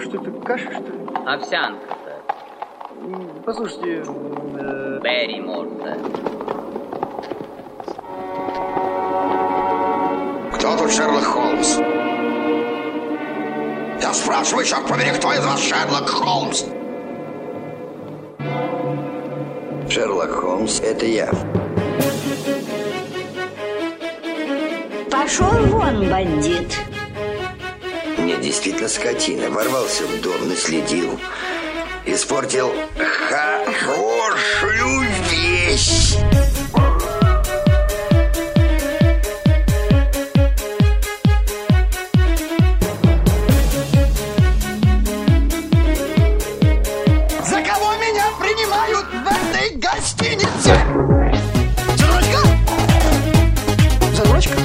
что это, каша, что ли? Овсянка-то. Послушайте... Берри, может. Кто тут Шерлок Холмс? Я спрашиваю, черт побери, кто из вас Шерлок Холмс? Шерлок Холмс, это я. Пошел вон, бандит. Мне действительно скотина. Ворвался в дом, наследил. Испортил хорошую вещь. За кого меня принимают в этой гостинице? Задурочка? Задурочка?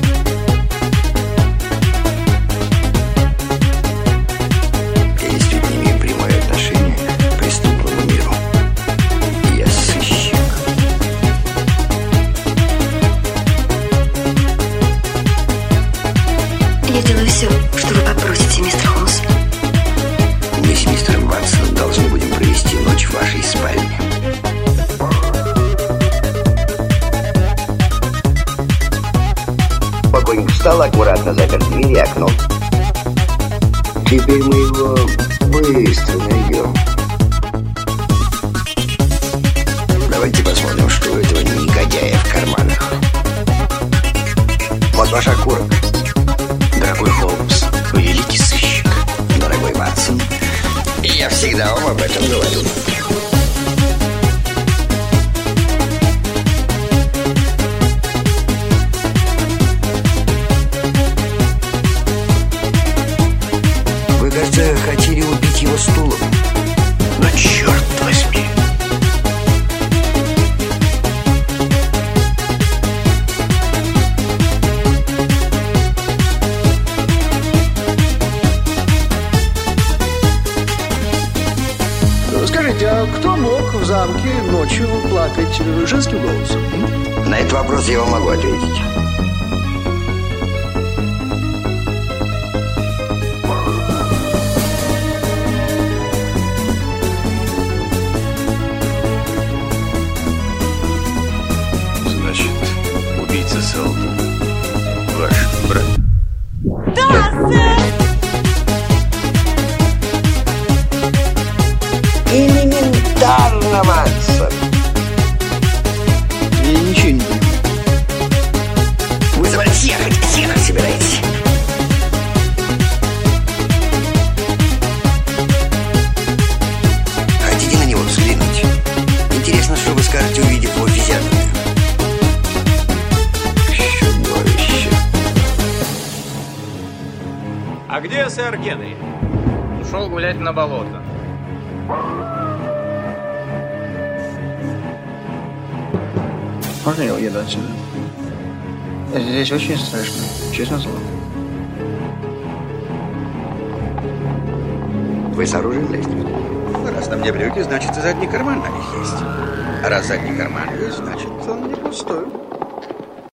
Я действительно имею прямое отношение к преступному миру. Я сыщик. Я делаю все, что вы попросите, мистер Холмс. Мы с мистером Ватсоном должны будем провести ночь в вашей спальне. Покойник встал, аккуратно запер дверь и окно. Теперь мы его быстро найдем. Давайте посмотрим, что у этого негодяя в карманах. Вот ваш окурок. Дорогой Холмс, вы великий сыщик. Дорогой Ватсон, я всегда вам об этом говорю. Вы, кажется, хотели убить его стулом. Но черт возьми. Скажите, а кто мог в замке ночью плакать женским голосом? На этот вопрос я вам могу ответить. Значит, убийца Селдон ваш брат? Да, сэр! Элементарно, Ватсон. Я ничего не понимаю. Вы за мной съехать собираетесь? Хотите на него взглянуть? Интересно, что вы скажете, увидев его физиономию. Чудовище. А где сэр Генри? Ушел гулять на болото. Можно я уеду отсюда? Здесь очень страшно, честно слово. Вы с оружием лезете? Раз на мне брюки, значит, и задний карман на них есть. А раз задний карман есть, значит, он не пустой.